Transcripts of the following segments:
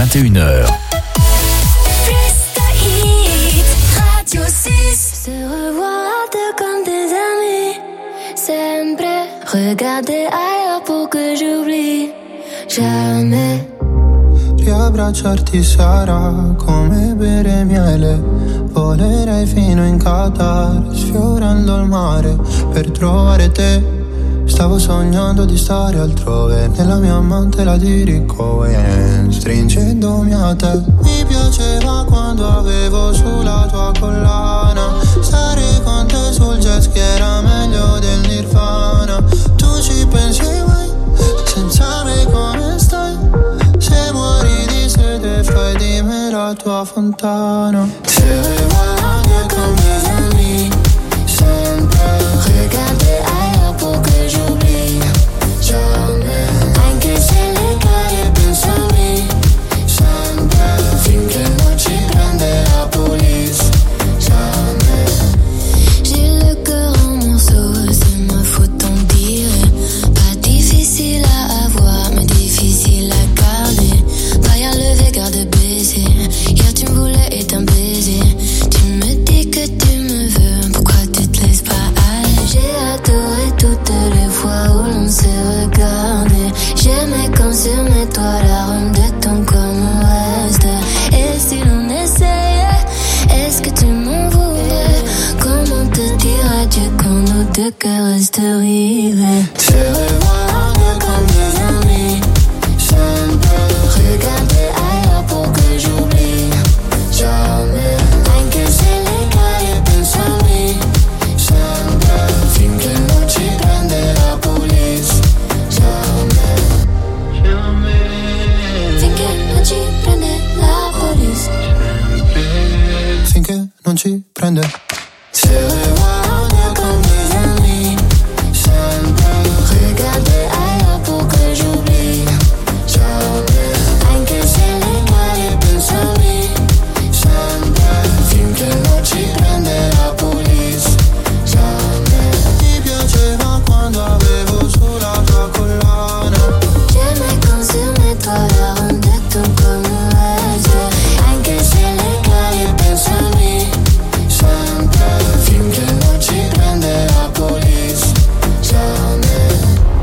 21h. Se revoir deux comme des amis, sempre regarder ailleurs pour que j'oublie jamais. Riabbracciarti sarà come bere miele, volerei fino in Qatar, sfiorando il mare per trovare te. Stavo sognando di stare altrove, nella mia mantela di Ricohen, stringendomi a te. Mi piaceva quando avevo sulla tua collana, stare con te sul jet ski era meglio del Nirvana. Tu ci pensi mai, senza me come stai? Se muori di sete fai di me la tua fontana. Se regarder comme des amis, sempre regarder ailleurs pour que j'oublie jamais. Anche se le cade pensami, sempre finché non ci prende la police. Jamais. J'ai le cœur en morceaux, c'est ma faute en dire. Pas difficile à avoir, mais difficile à garder. Pas à lever, garde baiser. Hier tu me voulais et t'un baiser. Tu me dis que tu me veux, pourquoi tu te laisses pas aller? J'ai adoré toutes les fois où l'on s'est regardé. J'aimais quand sur mes toits l'arôme de ton corps me reste. Et si l'on essayait, est-ce que tu m'en voudrais? Comment te dire adieu quand nos deux cœurs restent rivés? Se regarder comme des amis, sempre regarder ailleurs pour que j'oublie jamais. Anche se le cade pensami, sempre finché non ci prende la police. Jamais. Finché non ci prende la police. Finché non ci prende. Se regarder comme des amis, sempre regarder ailleurs pour que j'oublie jamais. Anche se le cade pensami, sempre finché non ci prende la police. Jamais. Ti piaceva quando avevo sulla tua collana. J'aimais quand sur mes toits l'arôme de ton corps me reste. Anche se le cade pensami, sempre finché non ci prende la police. Jamais.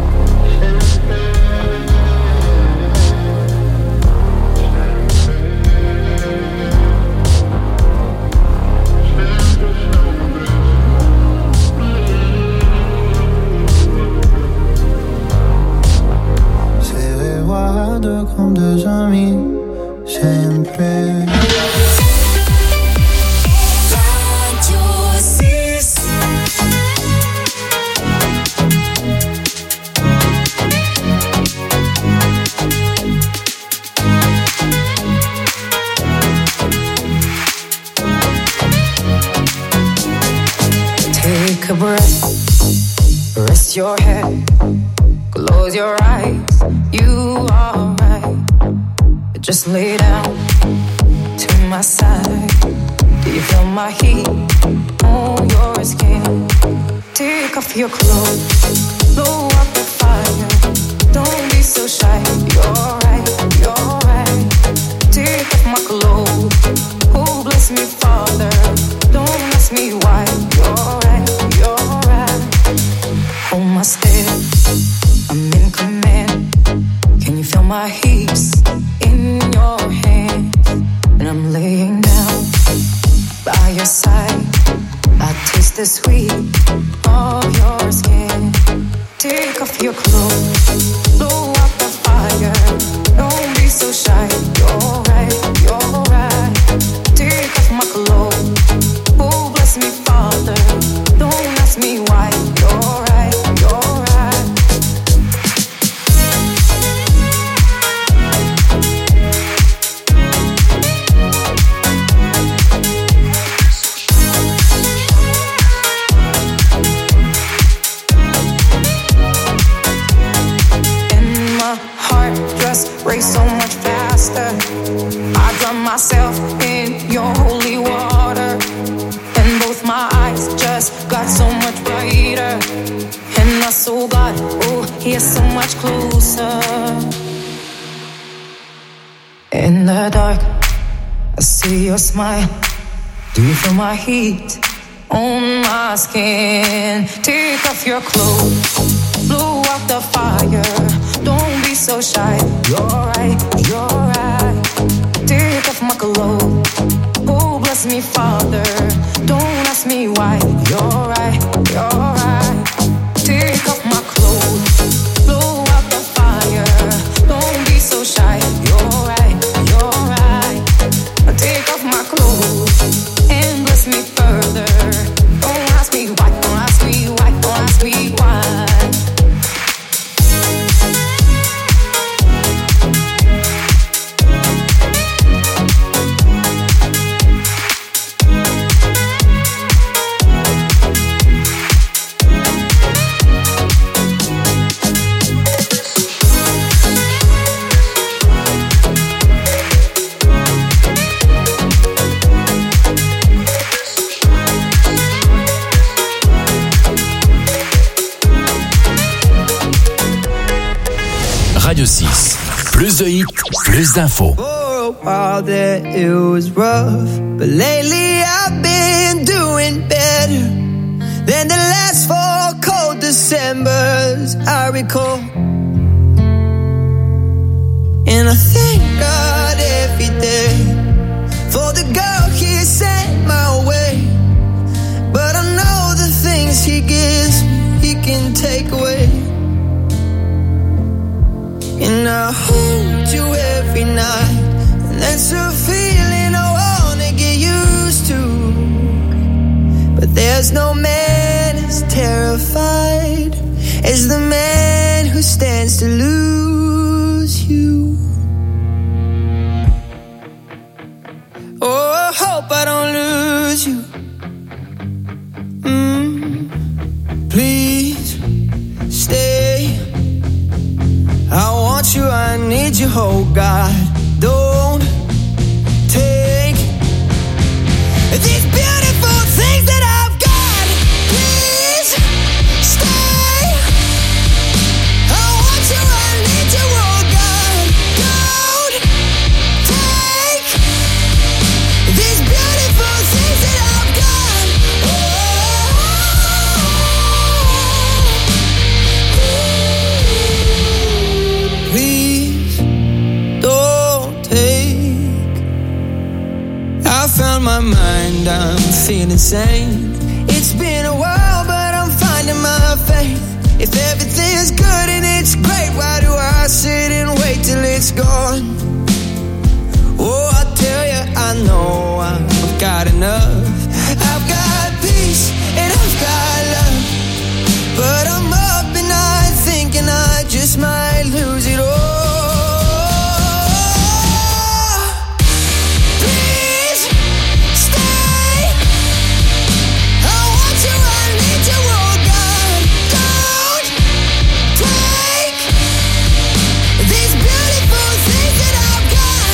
Se regarder comme des amis, sempre. Take a breath, rest your head, close your eyes, you are right. Just lay down to my side. Do you feel my heat on your skin? Take off your clothes, blow up the fire. Don't be so shy, you're right, you're right. Take off my clothes, oh bless me Father. Don't ask me why, you're right, you're right. Hold my step, I'm in command. Can you feel my hips in your hands? And I'm laying down by your side. I taste the sweet of your skin. Take off your clothes, blow up the fire. Don't be so shy, you're right, you're right. Take off my clothes, oh bless me Father. Don't ask me why, you're right, you're right. And my heart just race so much faster. I drown myself in your holy water, and both my eyes just got so much brighter. And I saw God, oh, He is so much closer. In the dark, I see your smile. Do you feel my heat on my skin? Take off your clothes, blow out the fire. Don't be so shy. You're right, you're right. Take off my clothes. Oh, bless me, Father. Don't ask me why. You're right, you're right. Take off my clothes, blow out the fire. Don't be so shy. You're right, you're right. Take off my clothes and bless me further. Don't ask me why, don't ask me why, don't ask me why. Radio 6. Plus de hits, plus d'infos. For a while there it was rough, but lately I've been doing better than the last 4 cold Decembers I recall. And I thank God every day for the girl He sent my way. But I know the things He gives me, He can take away. And I hold you every night, and that's a feeling I wanna get used to. But there's no man as terrified as the man who stands to lose you. Oh, I hope I don't lose you. Please stay. I want you, I need you, oh God. Don't take these beautiful things that I've got. Please stay. I want you, I need you, oh God. Don't take these beautiful things that I've got. Please don't take. I found my mind, I'm feeling sane. It's been a while, but I'm finding my faith. If everything's good and it's great, why do I sit and wait till it's gone? Oh, I tell you, I know I've got enough. I've got peace and I've got love, but I'm up at night thinking I just might lose it all. Please stay. I want you, I need you, oh God. Don't take these beautiful things that I've got.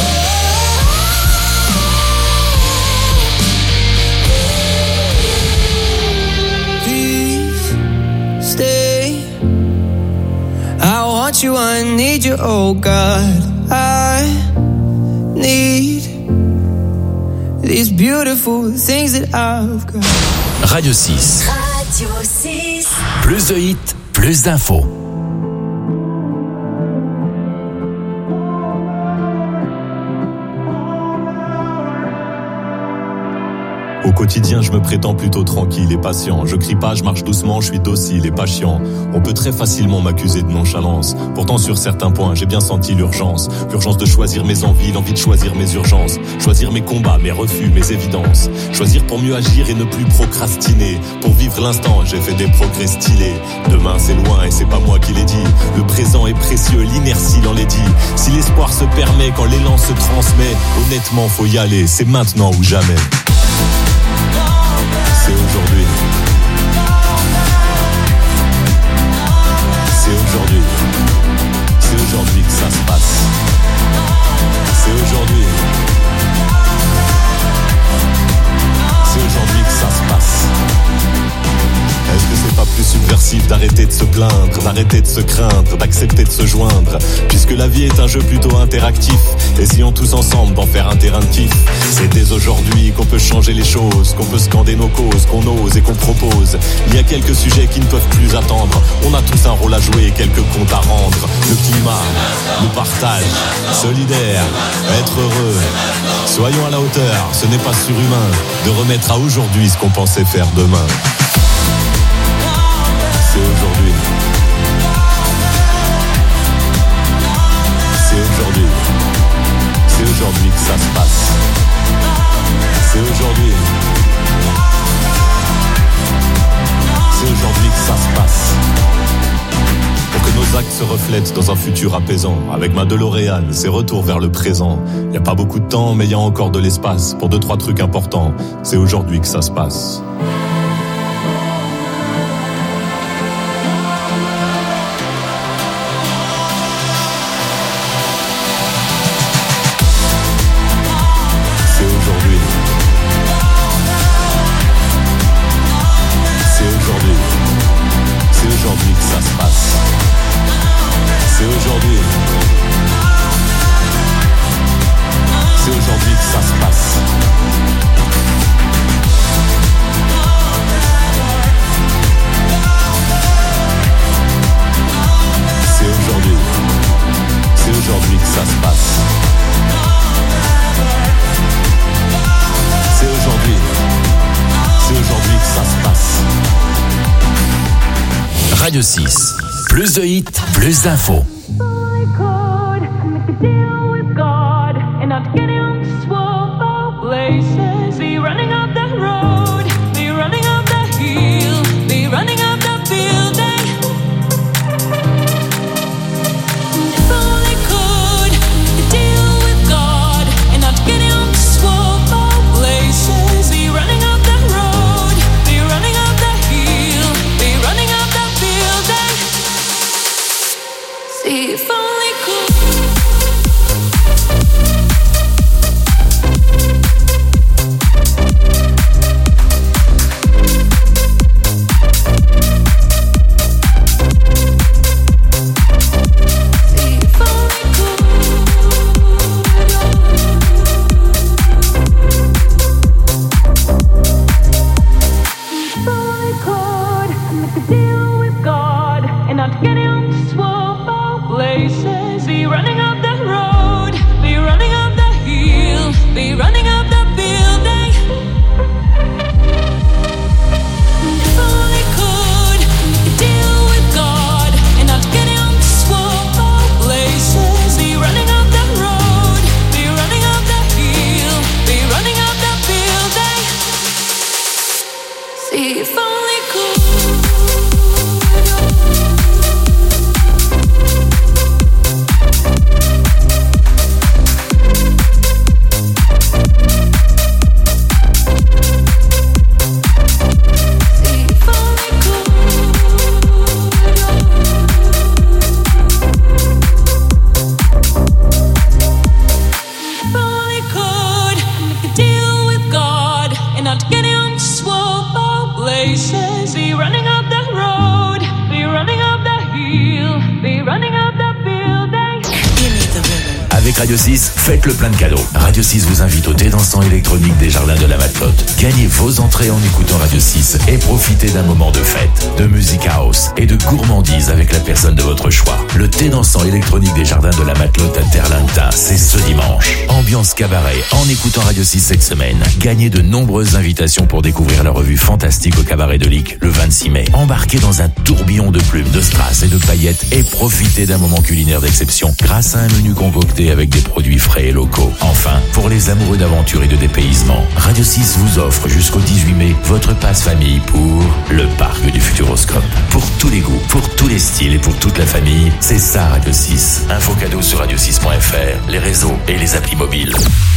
Please stay. I want you, I need you, oh God. I need these beautiful things that I've got. Radio 6. Radio 6. Plus de hits, plus d'infos. Au quotidien, je me prétends plutôt tranquille et patient. Je crie pas, je marche doucement, je suis docile et pas chiant. On peut très facilement m'accuser de nonchalance. Pourtant, sur certains points, j'ai bien senti l'urgence. L'urgence de choisir mes envies, l'envie de choisir mes urgences. Choisir mes combats, mes refus, mes évidences. Choisir pour mieux agir et ne plus procrastiner. Pour vivre l'instant, j'ai fait des progrès stylés. Demain, c'est loin et c'est pas moi qui l'ai dit. Le présent est précieux, l'inertie l'en l'est dit. Si l'espoir se permet, quand l'élan se transmet, honnêtement, faut y aller. C'est maintenant ou jamais. C'est aujourd'hui. C'est aujourd'hui. C'est aujourd'hui que ça se passe. C'est aujourd'hui. C'est aujourd'hui que ça se passe. Est-ce que c'est pas plus subversif impératif d'arrêter de se plaindre, d'arrêter de se craindre, d'accepter de se joindre. Puisque la vie est un jeu plutôt interactif, essayons tous ensemble d'en faire un terrain de kiff. C'est dès aujourd'hui qu'on peut changer les choses, qu'on peut scander nos causes, qu'on ose et qu'on propose. Il y a quelques sujets qui ne peuvent plus attendre. On a tous un rôle à jouer et quelques comptes à rendre. Le climat, le partage, solidaire, être heureux. Soyons à la hauteur, ce n'est pas surhumain de remettre à aujourd'hui ce qu'on pensait faire demain. C'est aujourd'hui. C'est aujourd'hui. C'est aujourd'hui que ça se passe. C'est aujourd'hui. C'est aujourd'hui que ça se passe. Pour que nos actes se reflètent dans un futur apaisant. Avec ma DeLorean, c'est retour vers le présent. Y a pas beaucoup de temps, mais y a encore de l'espace pour 2-3 trucs importants. C'est aujourd'hui que ça se passe. Radio 6. Plus de hits, plus d'infos. Radio 6, faites le plein de cadeaux. Radio 6 vous invite au thé dansant électronique des Jardins de la Matelote. Gagnez vos entrées en écoutant Radio 6 et profitez d'un moment de fête, de musique house et de gourmandise avec la personne de votre choix. Le thé dansant électronique des Jardins de la Matelote à Terre-Lintin, c'est ce dimanche. Ambiance cabaret en écoutant Radio 6 cette semaine. Gagnez de nombreuses invitations pour découvrir la revue fantastique au cabaret de Lic le 26 mai. Embarquez dans un tourbillon de plumes, de strass et de paillettes et profitez d'un moment culinaire d'exception grâce à un menu concocté avec des produits frais et locaux. Enfin, pour les amoureux d'aventure et de dépaysement, Radio 6 vous offre jusqu'au 18 mai votre passe famille pour le parc du Futuroscope. Pour tous les goûts, pour tous les styles et pour toute la famille, c'est ça Radio 6. Info cadeau sur radio6.fr, les réseaux et les applis mobiles.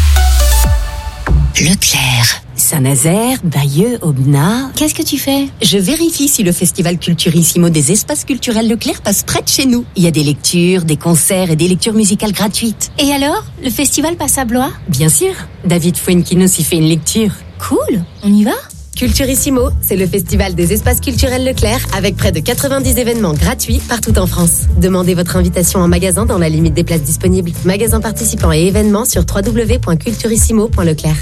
Leclerc, Saint-Nazaire, Bayeux, Aubenas. Qu'est-ce que tu fais? Je vérifie si le festival Culturissimo des espaces culturels Leclerc passe près de chez nous. Il y a des lectures, des concerts et des lectures musicales gratuites. Et alors, le festival passe à Blois? Bien sûr, David Fuenquinos y fait une lecture. Cool, on y va? Culturissimo, c'est le festival des espaces culturels Leclerc avec près de 90 événements gratuits partout en France. Demandez votre invitation en magasin dans la limite des places disponibles. Magasins participants et événements sur www.culturissimo.leclerc.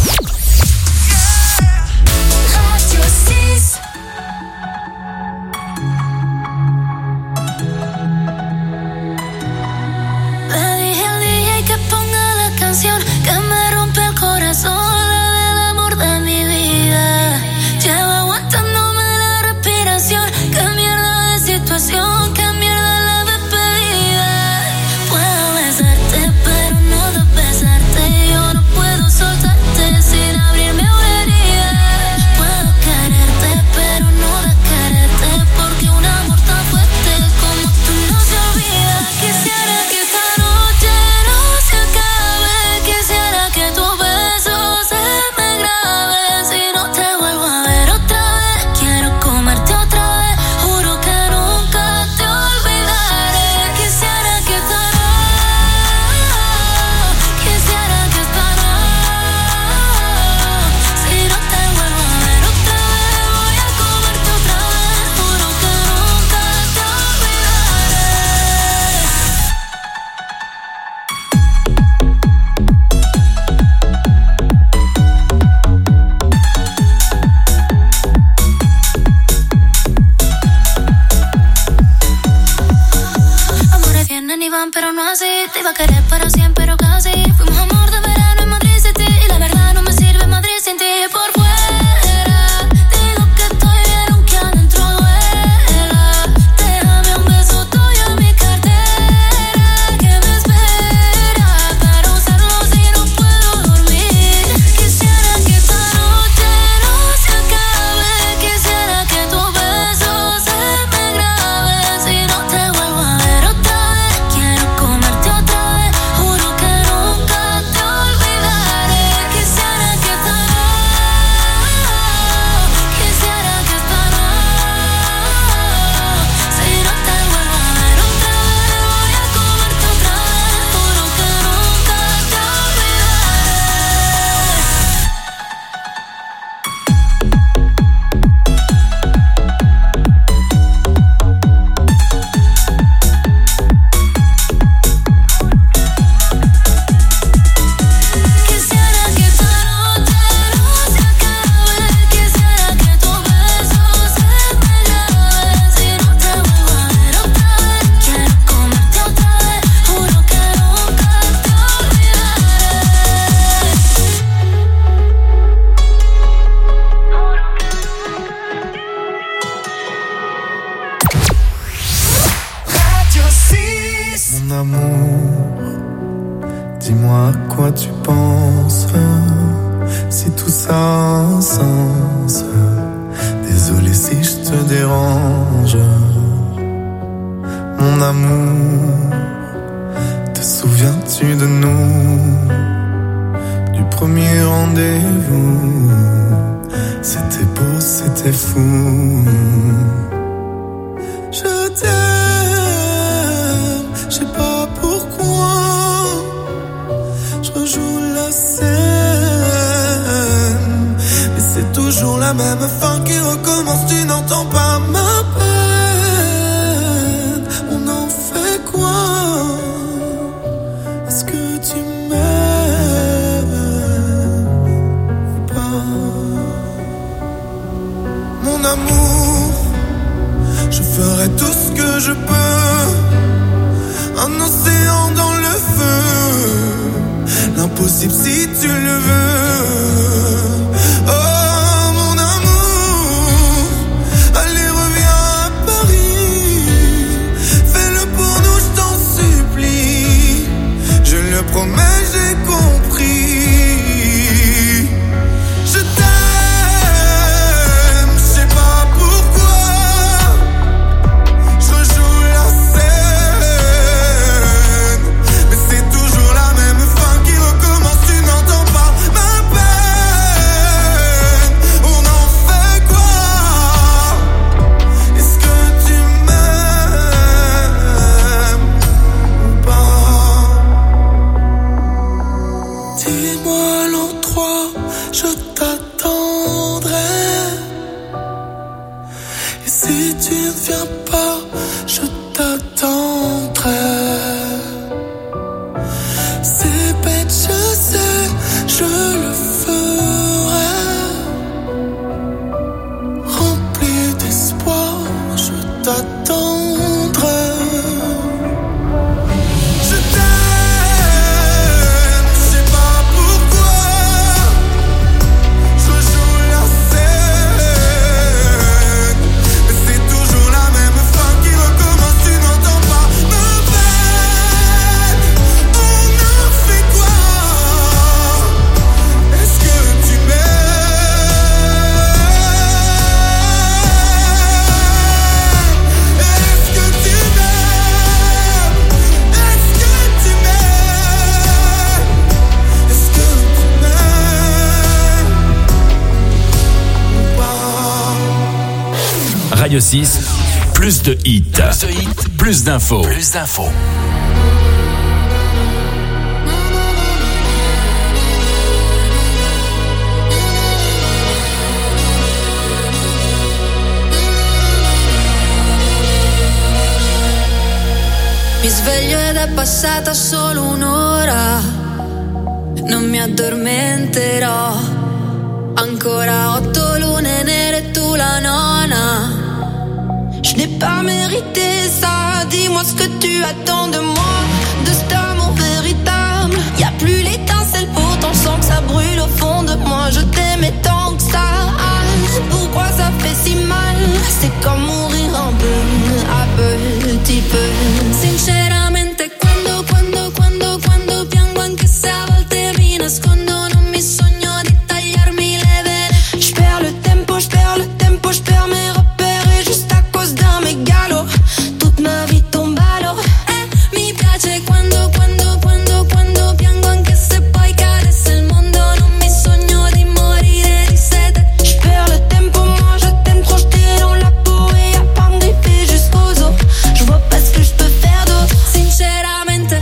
Pero no así, te iba a querer para siempre, pero casi. Fuimos amor de verano en Madrid City. Y la verdad no me sirve Madrid sin ti. Por fuera, digo que estoy bien aunque adentro duela. Déjame un beso tuyo en mi cartera que me espera para usarlo si no puedo dormir. Quisiera que esta noche no se acabe. Quisiera que tu beso se me grabe. Si no te vuelvo a ver otra vez, quiero comerte otra vez. Juro que nunca te olvidaré. Quisiera que esta si no te vuelvo a ver otra vez, voy a comerte otra vez. Juro que nunca te Quisiera que esta noche no se acabe. Quisiera que tu beso se me grabe. Si no te vuelvo a ver otra vez, quiero comerte otra vez. Juro que nunca te Radio 6. Mon amour, dis-moi à quoi tu penses. Si tout ça a un sens. Désolé si je te dérange. Mon amour, te souviens-tu de nous? Du premier rendez-vous. C'était beau, c'était fou. Je t'aime, je sais pas pourquoi. Je rejoue la scène, mais c'est toujours la même fin qui recommence. Tu n'entends pas ma peine. On en fait quoi? Est-ce que tu m'aimes ou pas? Mon amour, je ferai tout ce que je peux. Un océan dans le feu. L'impossible si tu le veux. Oh mon amour, allez reviens à Paris. Fais-le pour nous, je t'en supplie. Je le promets, j'ai compris. Je t'aime, je sais pas pourquoi. Je rejoue la scène, mais c'est toujours la même fin qui recommence. Tu n'entends pas ma peine. On en fait quoi? Est-ce que tu m'aimes ou pas? Radio 6, plus de hits, plus d'infos. Mi sveglio ed è passata solo un'ora, non mi addormenterò. Ancora 8 lune nere, tu la nona. Je n'ai pas mérité ça, dis-moi ce que tu attends de moi, de cet amour véritable. Y'a plus l'étincelle, pourtant je sens que ça brûle au fond de moi. Je t'aimais tant que ça, pourquoi ça fait si mal? C'est comme mourir un peu, a petit peu. Sinceramente quando piango, anche se a volte mi nascondo, non mi sogno di tagliarmi le vene. Je perds le tempo, je perds mes repères, et juste à cause d'un mégalo, toute ma vie tombe à l'eau. Mi piace quando piango, anche se poi cadesse il mondo, non mi sogno di morire di sete. Je perds le tempo, moi je t'aime trop, je t'ai dans la peau, et y'a pas de griffes jusqu'aux os. Je vois pas ce que je peux faire d'autre, sinceramente.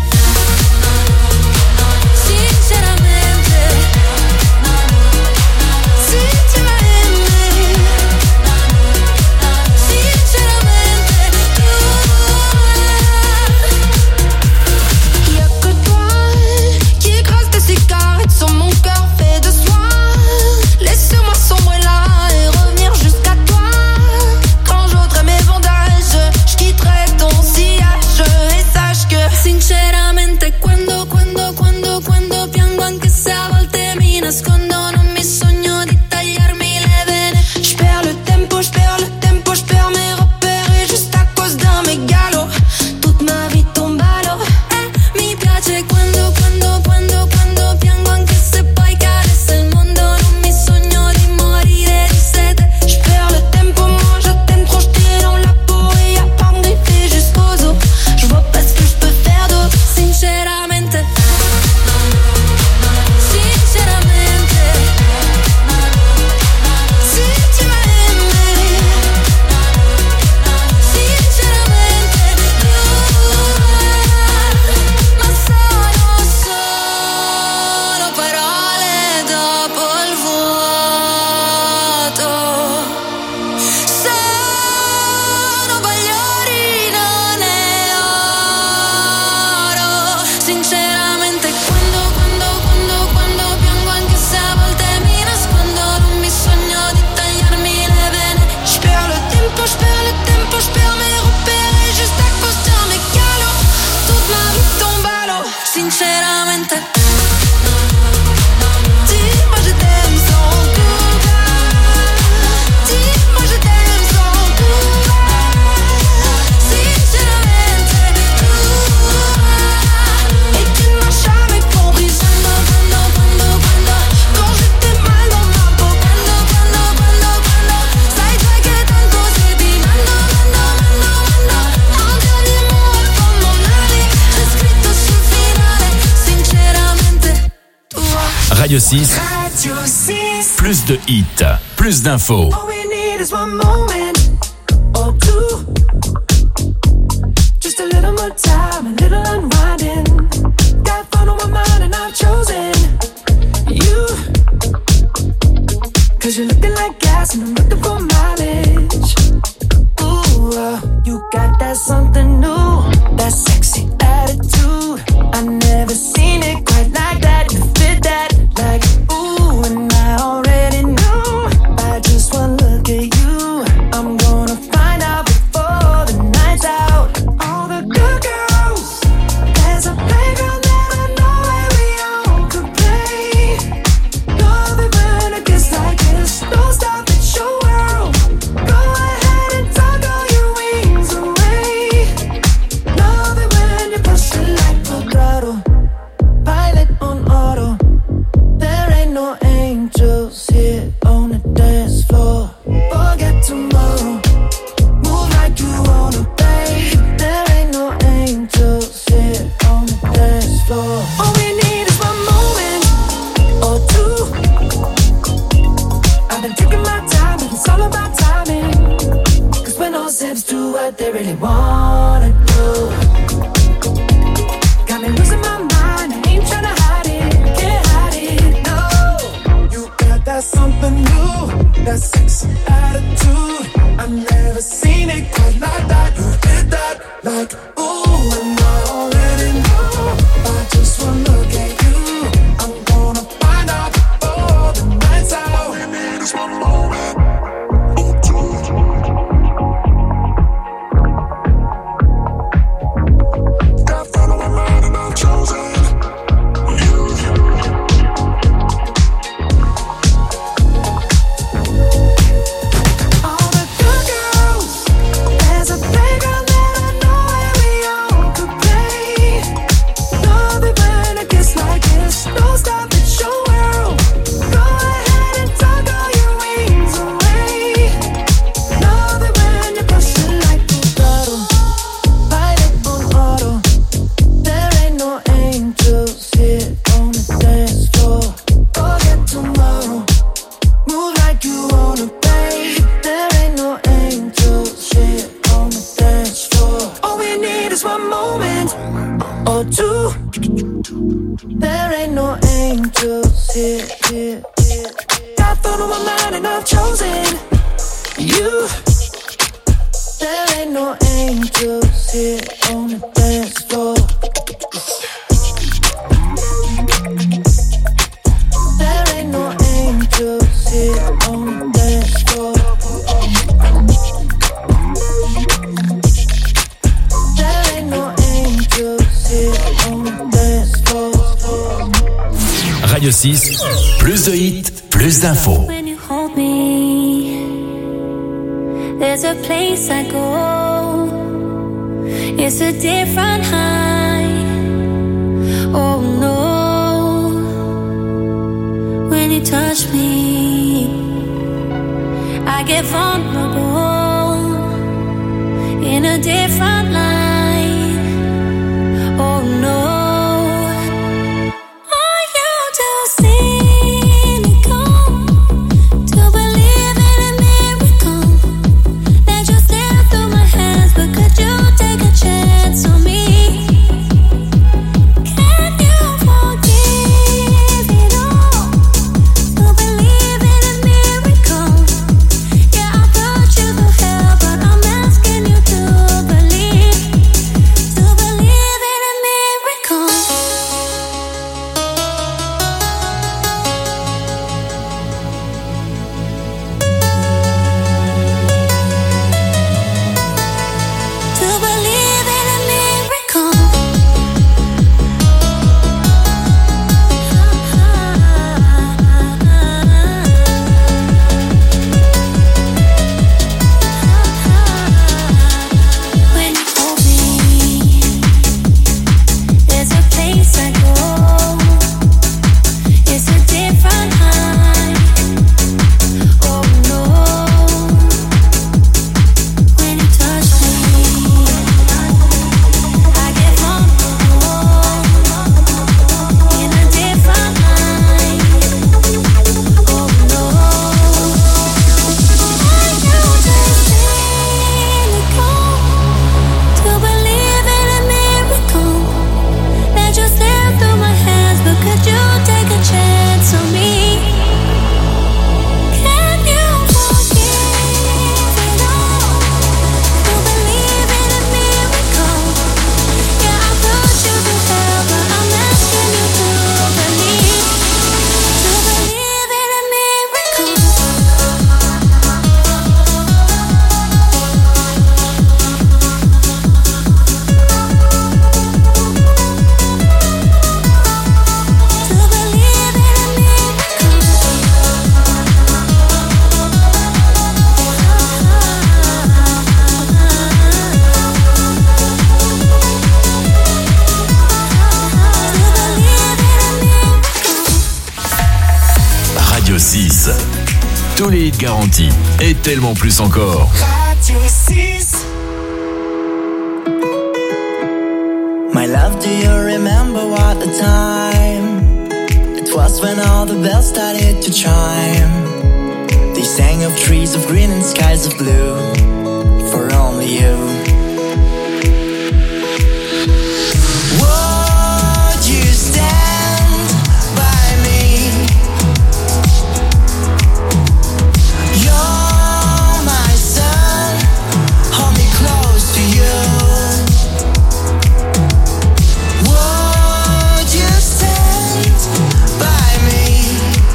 Sinceramente quando piango, anche se a volte mi nascondo, non mi sogno di tagliarmi le vene. Je perds le tempo, je perds mes repères, et juste à cause d'un mégalo, toute ma vie tombe à l'eau. Mi piace quando piango, anche se poi cadesse il mondo, non mi sogno di morire di sete. Je perds le tempo, moi je t'aime trop, je t'ai dans la peau, et y'a pas de griffes jusqu'aux os. Je vois pas ce que je peux faire d'autre, sinceramente. Sinceramente, dis-moi je t'aime sans courage, dis-moi je t'aime sans courage, sinceramente, et tu ne m'as jamais compris. Quand j'étais mal dans ma peau, sai già che tanto sei di mando, un dernier mot avant mon aller, j'ai scritto sul finale. Radio 6, plus de hits, plus d'infos. All we need is one moment or two, just a little more time, a little unwinding. Got fun on my mind and I've chosen you, 'cause you're looking like gas and I'm looking for mileage. Ooh, you got that something new, that sexy attitude. I never seen it quite like that. You fit that like ooh, and I already knew by just one look at you. I'm gonna find out before the night's out. All the good girls or two. There ain't no angels here. I thought on my mind and I've chosen you. There ain't no angels here on the dance floor. There ain't no angels here on the dance floor. There ain't no angels here on the dance floor. Radio 6, plus de hits, plus d'infos. When you hold me, there's a place I go. It's a different high. Oh no. When you touch me, I get vulnerable in a different light. Oh no. Tous les hits garantis et tellement plus encore. Radio 6. My love, do you remember what the time? It was when all the bells started to chime. They sang of trees of green and skies of blue for only you. Would you stand by me? You're my sun, hold me close to you. Would you stand by me?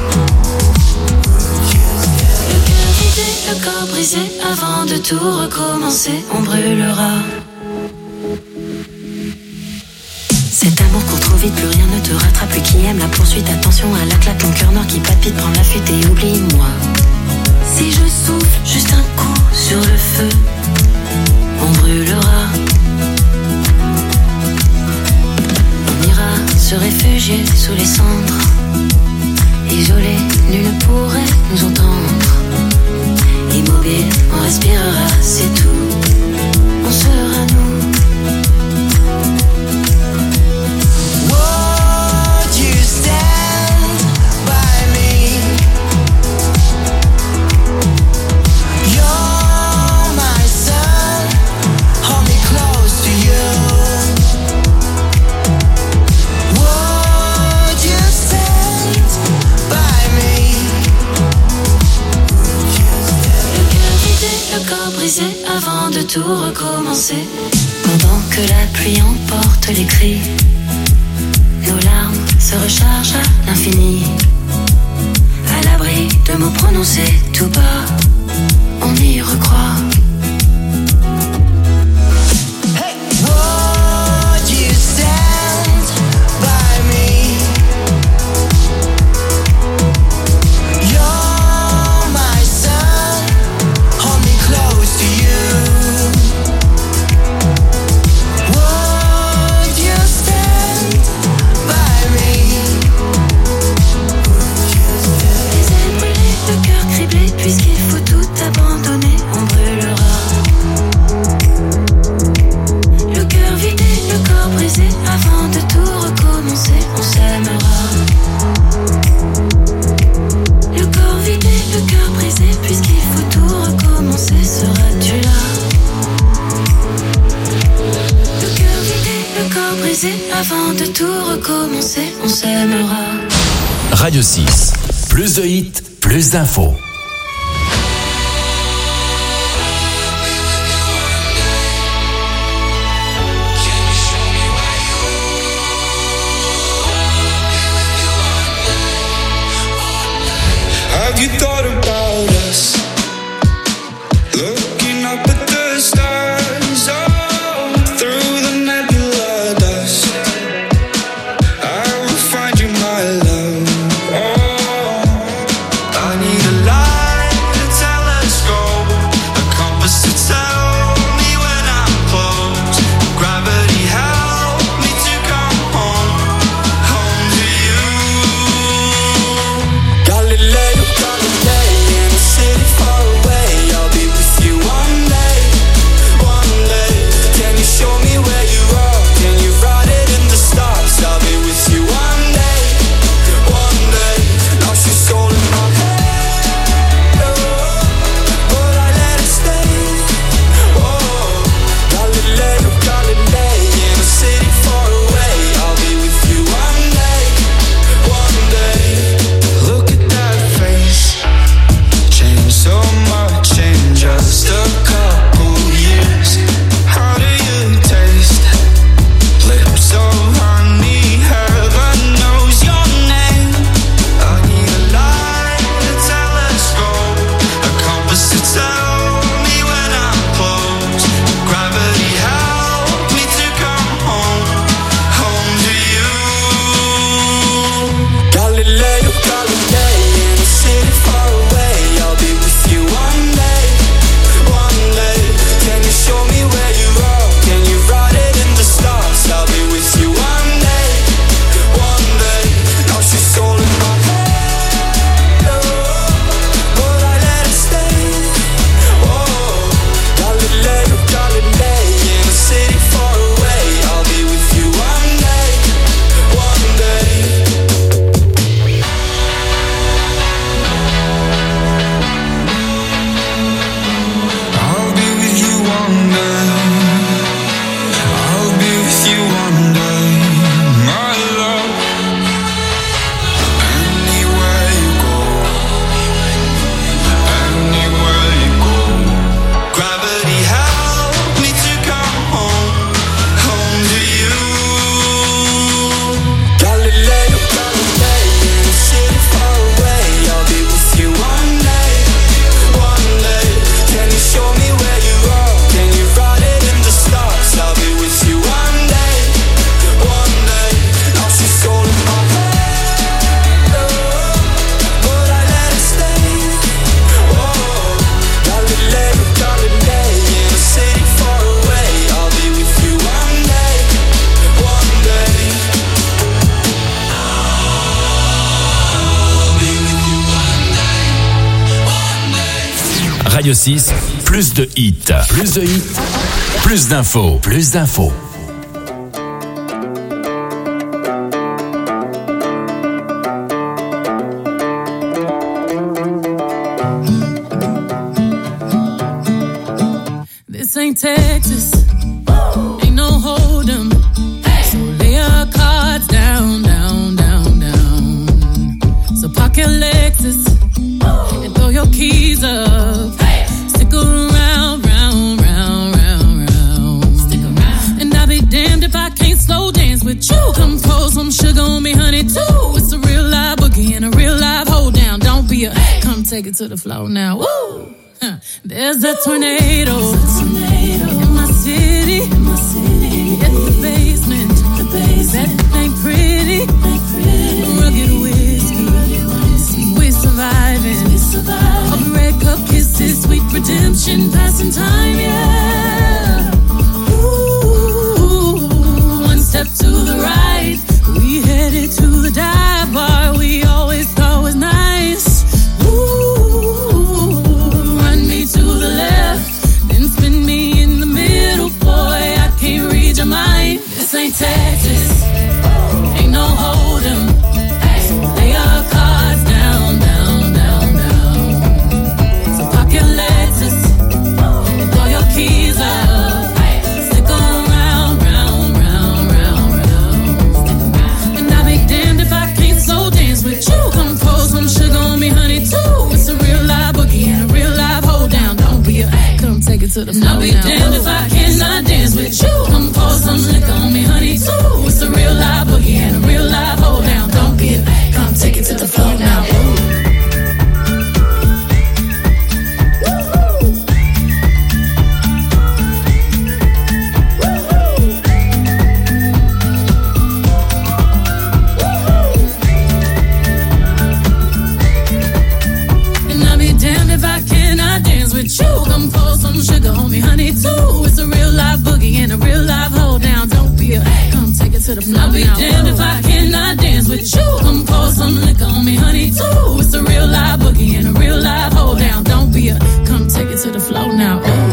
Le corps brisé avant de tout recommencer, on brûlera. Cet amour court trop vite, plus rien ne te rattrape, plus qui aime la poursuite. Attention à la claque, ton cœur noir qui palpite, prends la fuite et oublie-moi. Si je souffle juste un coup sur le feu, on brûlera. On ira se réfugier sous les cendres. Isolé, nul ne pourrait nous entendre. Immobile, on respirera, c'est tout. On sera nous. Would you stand by me? You're my sun, hold me close to you. tout recommencer. Pendant que la pluie emporte les cris, nos larmes se rechargent à l'infini. À l'abri de mots prononcés tout bas, on y recroit. Puisqu'il faut tout abandonner, on brûlera. Le cœur vidé, le corps brisé, avant de tout recommencer, on s'aimera. Le corps vidé, le cœur brisé, puisqu'il faut tout recommencer, seras-tu là? Le cœur vidé, le corps brisé, avant de tout recommencer, on s'aimera. Radio 6, plus de hits, plus d'infos. Have you thought about us? Looking up at the stars, oh, through the nebula dust. I will find you, my love. Oh, I need a light, a telescope, a compass to tell me when I'm close. Gravity help me to come home, home to you. Galileo. In a city far away, I'll be with you one day, one day. Can you show me where you are? Can you write it in the stars? I'll be with you one day, one day. Now she's all in my head, oh, but I let it stay. Oh, Galileo, Galilei, in a city far away, I'll be with you one day, one day. Look at that face. Changed so much in just a couple years. How do you taste? Lips of honey, heaven knows your name. I need a light, a telescope, a compass to tell me when I'm close. Gravity help me to come home, home to you. Galileo, Galilei, in a city far away, I'll be with you one day, one day. Can you show me where you are? Can you write it in the stars? I'll be with you one day, one day. Now she's all in my head, oh, but I let it stay. Oh, Galileo, Galilei, in a city far away, I'll be with you one day, one day. I'll be with you one day. I'll be with you one day, my love. Anywhere you go, anywhere you go. Gravity help me to come home, home to you. Galileo, Galilei, in a city far away, I'll be with you one day, one day. Can you show me where you are? Can you write it in the stars? I'll be with you one day, one day. Now she's all in my head, oh, but I let it stay. Oh, Galileo, Galilei, in a city far away, I'll be with you one day, one day. I'll be with you one day, one day. Radio 6, plus de hits, plus d'infos, plus d'infos. This ain't Texas, ain't no hold'em. So lay your cards down, down, down, down. So park your Lexus and throw your keys up. Stick around, round, round, round. Come pour some sugar on me, honey, too. It's a real live boogie and a real live hold down. Don't be a come take it to the floor now. Woo! There's a tornado in my city. In the basement. That ain't pretty. Rugged whiskey. We're surviving. Of red cup kisses, sweet redemption, passing time, yeah. Ooh, one step to the right. We headed to the dive bar we always thought was nice. Ooh, run me to the left, then spin me in the middle, boy. I can't read your mind. This ain't Texas, ain't no hold'em. So lay your cards down, down, down, down. So park your Lexus and throw your keys up. Stick around, round, round, round, round. And I'll be damned if I can't slow dance with you. Come pour some sugar on me, honey, too. It's a real live boogie and a real live hold down. Don't be a come take it to the floor. I'll be damned if I cannot dance with you. Come pour some liquor on me, honey, too. It's a real live boogie and a real live hold down. Don't be a come take it to the floor now. Come pour some sugar on me, honey, too. It's a real live boogie and a real live hold down. Don't be a come take it to the floor. I'll be damned if I cannot dance with you. Come pour some liquor on me, honey, too. It's a real live boogie and a real live hold down. Don't be a come take it to the floor now. Ooh.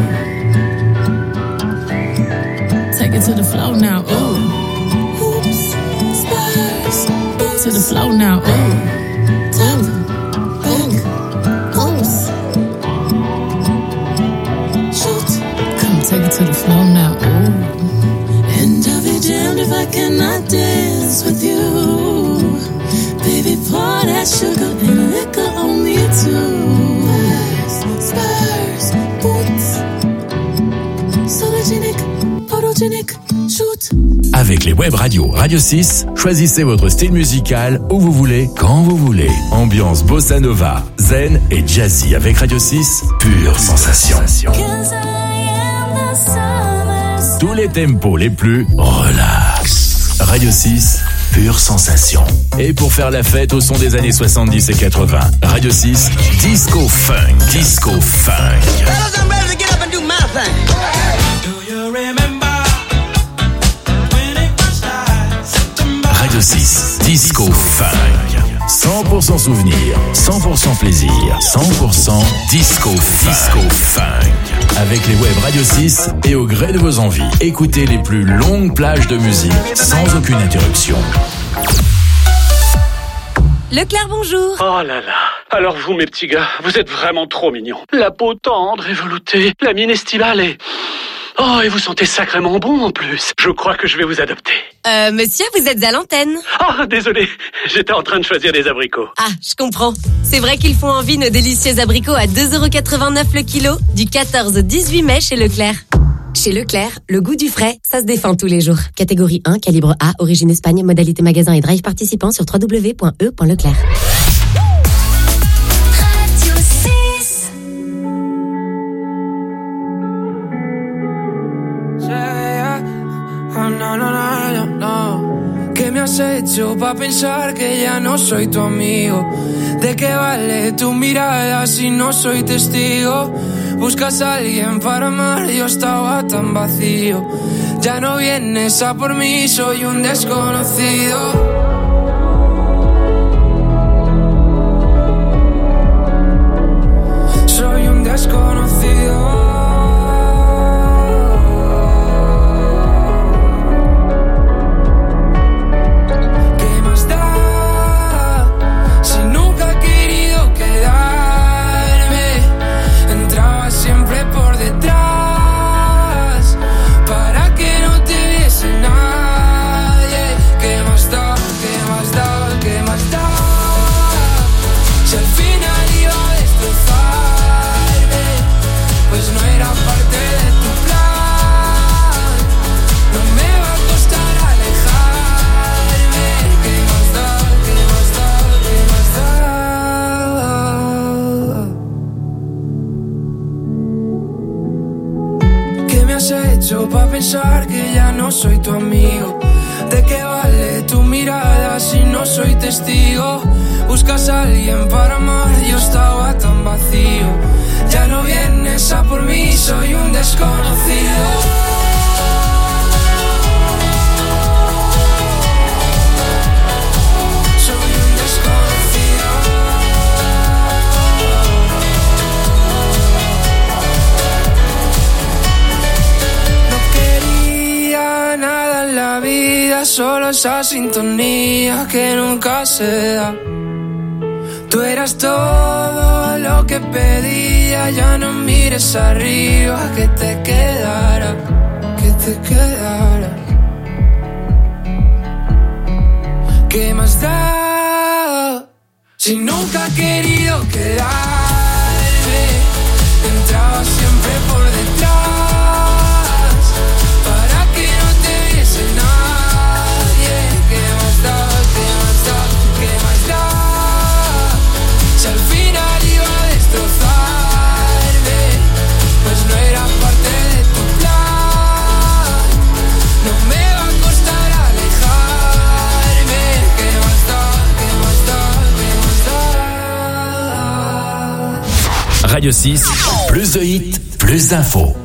Take it to the floor now. Ooh. Oops, spurs, to the floor now. Ooh. Top, back, oops. Take it to the floor now, ooh. And I'll be damned if I cannot dance with you. Baby, pour that sugar and liquor on me too. Spurs, boots, sologenic, photogenic, shoot. Avec les web radios Radio 6, choisissez votre style musical où vous voulez, quand vous voulez. Ambiance bossa nova, zen et jazzy avec Radio 6, pure sensation. Tous les tempos les plus relax. Radio 6, pure sensation. Et pour faire la fête au son des années 70 et 80, Radio 6, disco funk. Disco funk. Radio 6, disco funk. 100% souvenir, 100% plaisir, 100% disco funk. Disco funk. Avec les web Radio 6 et au gré de vos envies, écoutez les plus longues plages de musique sans aucune interruption. Leclerc, bonjour. Oh là là. Alors vous, mes petits gars, vous êtes vraiment trop mignons. La peau tendre et veloutée, la mine estivale et... Oh, et vous sentez sacrément bon en plus. Je crois que je vais vous adopter. Monsieur, vous êtes à l'antenne. Oh, désolé, j'étais en train de choisir des abricots. Ah, je comprends. C'est vrai qu'ils font envie nos délicieux abricots à 2,89€ le kilo, du 14 au 18 mai chez Leclerc. Chez Leclerc, le goût du frais, ça se défend tous les jours. Catégorie 1, calibre A, origine Espagne, modalité magasin et drive participant sur www.e.leclerc. Oh, no, no, no, no, no. ¿Qué me has hecho pa' pensar que ya no soy tu amigo? ¿De qué vale tu mirada si no soy testigo? Buscas a alguien para amar, yo estaba tan vacío. Ya no vienes a por mí, soy un desconocido. Soy un desconocido. Para que no te viese nadie, ¿qué más da? pensar que ya no soy tu amigo. ¿De qué vale tu mirada si no soy testigo? Buscas a alguien para amar, yo estaba tan vacío. Ya no vienes a por mí, soy un desconocido. Solo esa sintonía que nunca se da. Tú eras todo lo que pedía, ya no mires arriba, que te quedara, que te quedara. ¿Qué más da? Si nunca he querido quedarme, entraba siempre por detrás, para que no te viese nada. Si al final iba a destrozarme, pues no era parte de tu plan. No me va a costar alejarme. ¿Qué más da? ¿Qué más da? ¿Qué más da? Radio 6, plus de hits, plus d'infos.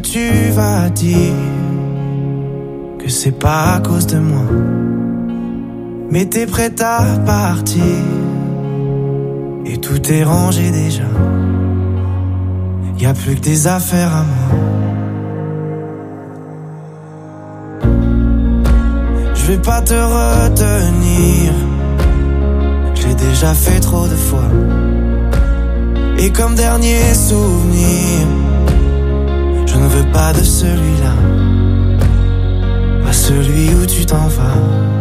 tu vas dire que c'est pas à cause de moi. Mais t'es prête à partir et tout est rangé déjà. Y'a plus que des affaires à moi. Je vais pas te retenir, j'ai déjà fait trop de fois. Et comme dernier souvenir, je ne veux pas de celui-là, pas celui où tu t'en vas.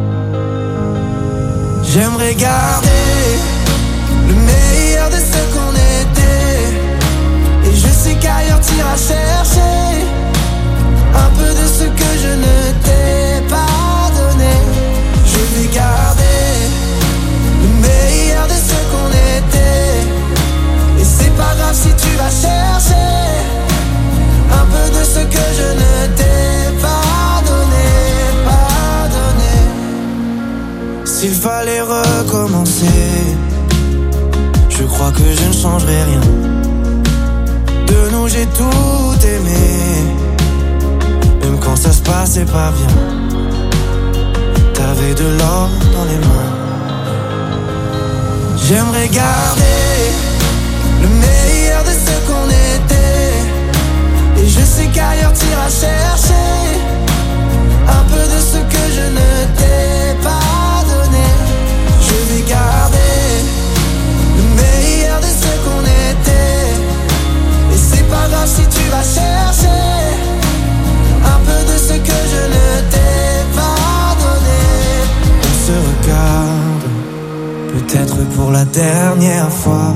J'aimerais garder le meilleur de ce qu'on était. Et je sais qu'ailleurs t'iras chercher un peu de ce que je ne t'ai pas donné. Je vais garder le meilleur de ce qu'on était. Et c'est pas grave si tu vas chercher un peu de ce que je ne t'ai pas donné, pas donné. S'il fallait recommencer, je crois que je ne changerai rien. De nous j'ai tout aimé, même quand ça se passait pas bien. T'avais de l'or dans les mains. J'aimerais garder le meilleur de ce qu'on était. Et je sais qu'ailleurs t'iras chercher un peu de ce que je ne t'ai pas donné. Je vais garder le meilleur de ce qu'on était. Et c'est pas grave si tu vas chercher un peu de ce que je ne t'ai pas donné. On se regarde, peut-être pour la dernière fois.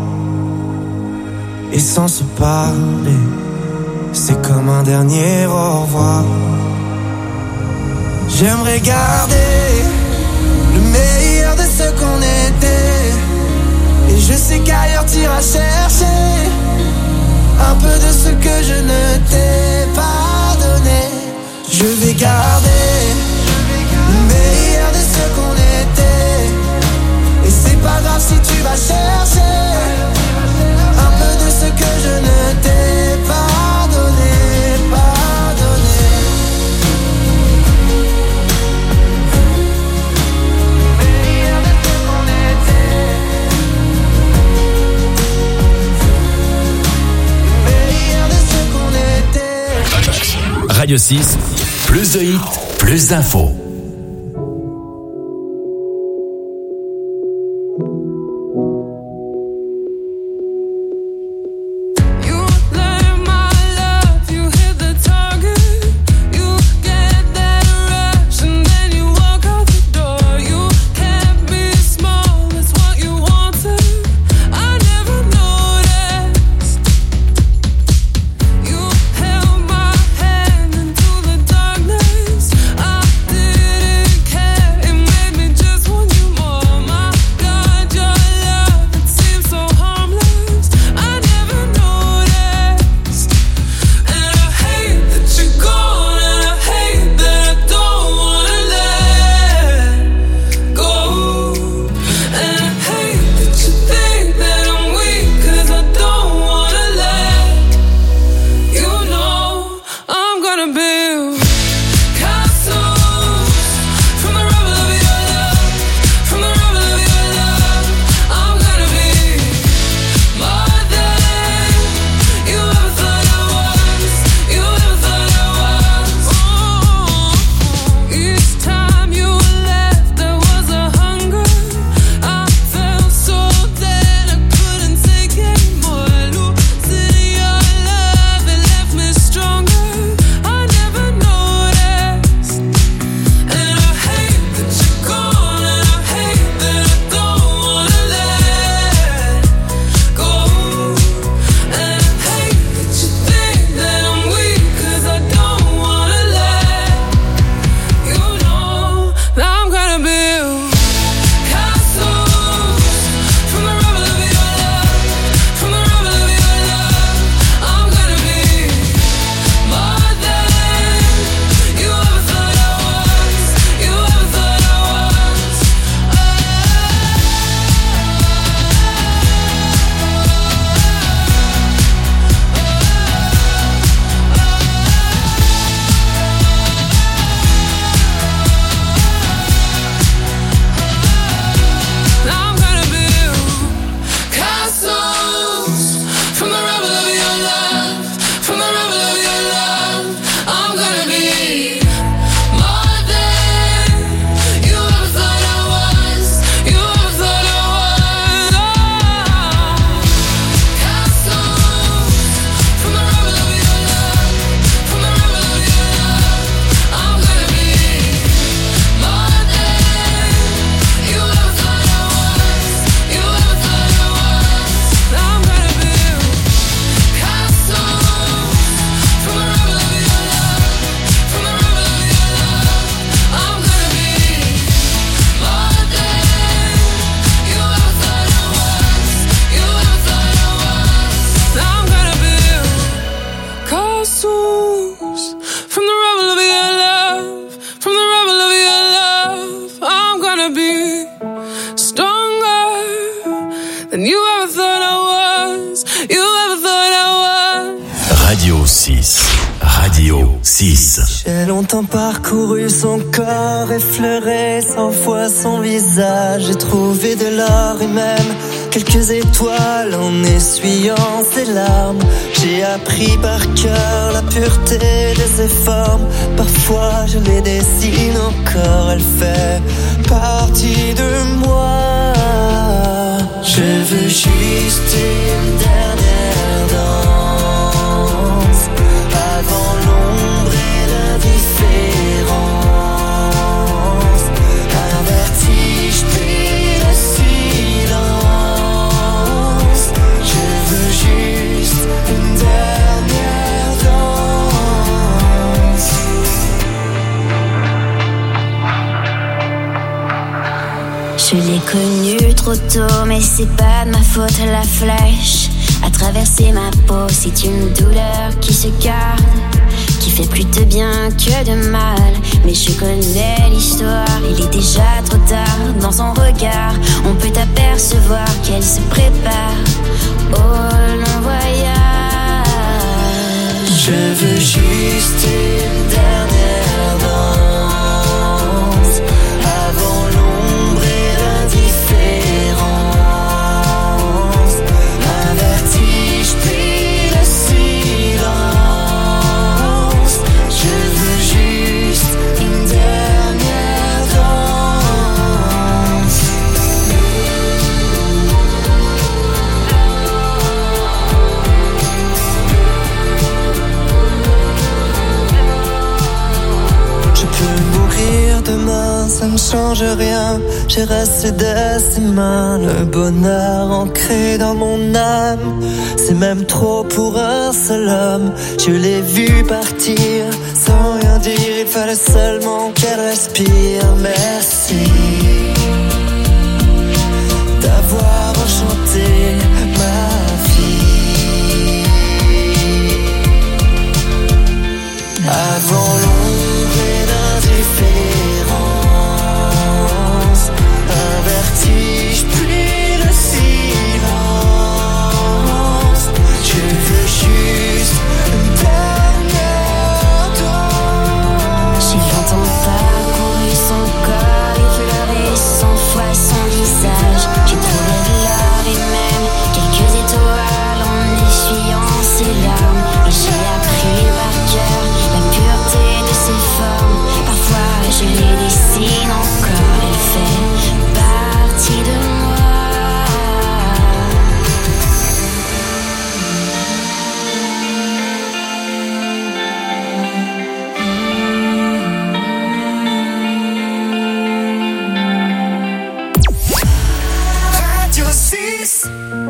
Et sans se parler, c'est comme un dernier au revoir. J'aimerais garder le meilleur de ce qu'on était. Et je sais qu'ailleurs t'iras chercher un peu de ce que je ne t'ai pas donné. Je vais garder le meilleur de ce qu'on était. Et c'est pas grave si tu vas chercher un peu de ce que je ne t'ai pas donné, pas donné. Le meilleur de ce qu'on était. Le meilleur de ce qu'on était. Radio 6, plus de hits, plus d'infos. I did 6. J'ai longtemps parcouru son corps, effleuré 100 fois son visage. J'ai trouvé de l'or et même quelques étoiles en essuyant ses larmes. J'ai appris par cœur la pureté de ses formes. Parfois je les dessine encore, elle fait partie de moi. Je veux juste une dernière danse avant l'ombre et l'indifférence. Un vertige puis le silence. Je veux juste une dernière danse. Je l'ai connue trop tôt, mais c'est pas de ma faute, la flèche a traversé ma peau. C'est une douleur qui se garde, qui fait plus de bien que de mal. Mais je connais l'histoire, il est déjà trop tard. Dans son regard, on peut apercevoir qu'elle se prépare au long voyage. Je veux juste une dernière danse avant l'ombre et l'indifférence. Un vertige puis le silence. Je veux juste une dernière danse. Je peux mourir demain, ça ne change rien. J'ai resté de ses mains, le bonheur ancré dans mon âme. C'est même trop pour un seul homme. Je l'ai vu partir sans rien dire, il fallait seulement qu'elle respire. Merci d'avoir enchanté ma vie. Avant l'ombre et l'indifférence, un vertige puis le silence. Je veux juste une dernière danse. J'ai longtemps parcouru son corps, effleuré 100 fois son visage. J'ai trouvé de l'or et même quelques étoiles en essuyant ses larmes. Et j'ai appris par cœur la pureté de ses formes. Parfois je les dessine encore, elle fait partie de moi. Radio 6.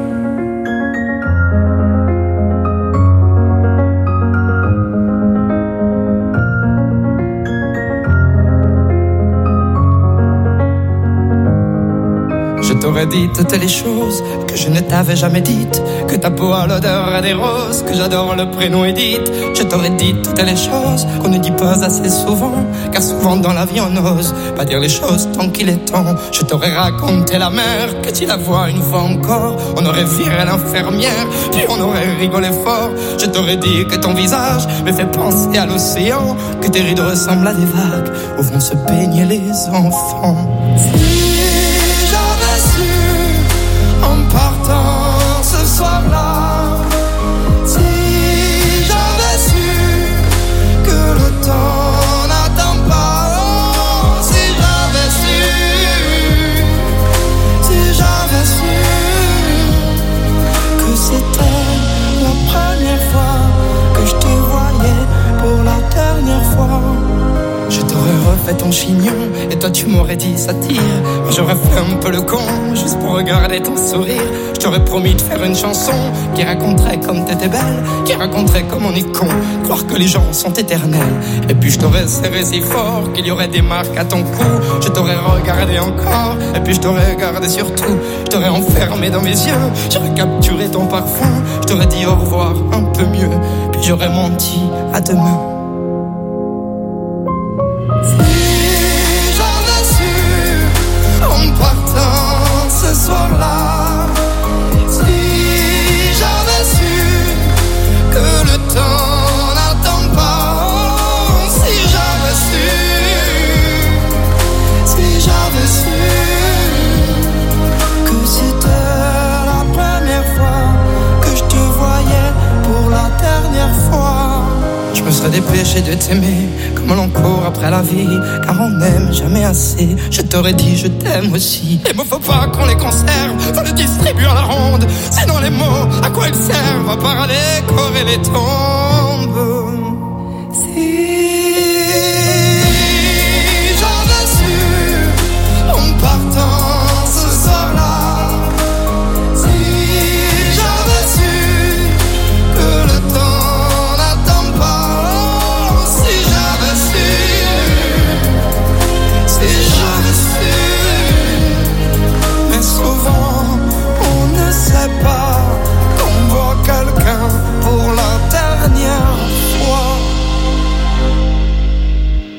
Je t'aurais dit toutes les choses que je ne t'avais jamais dites, que ta peau a l'odeur des roses, que j'adore le prénom Edith. Je t'aurais dit toutes les choses qu'on ne dit pas assez souvent, car souvent dans la vie on n'ose pas dire les choses tant qu'il est temps. Je t'aurais raconté la mer, que tu la vois une fois encore. On aurait viré l'infirmière, puis on aurait rigolé fort. Je t'aurais dit que ton visage me fait penser à l'océan, que tes rides ressemblent à des vagues où vont se baigner les enfants. En partant ce soir-là, si j'avais su que le temps n'attend pas, oh, si j'avais su que c'était la première fois que je te voyais pour la dernière fois. Je t'aurais refait ton chignon et toi tu m'aurais dit ça tire. Moi j'aurais fait un peu le con juste pour regarder ton sourire. Je t'aurais promis de faire une chanson qui raconterait comme t'étais belle, qui raconterait comme on est con, croire que les gens sont éternels. Et puis je t'aurais serré si fort qu'il y aurait des marques à ton cou. Je t'aurais regardé encore et puis je t'aurais regardé surtout. Je t'aurais enfermé dans mes yeux, j'aurais capturé ton parfum. Je t'aurais dit au revoir un peu mieux, puis j'aurais menti à demain. En partant ce soir-là, si j'avais su que le temps n'attend pas, oh, se dépêcher de t'aimer comme l'on court après la vie, car on n'aime jamais assez. Je t'aurais dit je t'aime aussi. Les mots faut pas qu'on les conserve, faut les distribuer à la ronde. Sinon les mots, à quoi ils servent à part à décorer les tombes. Si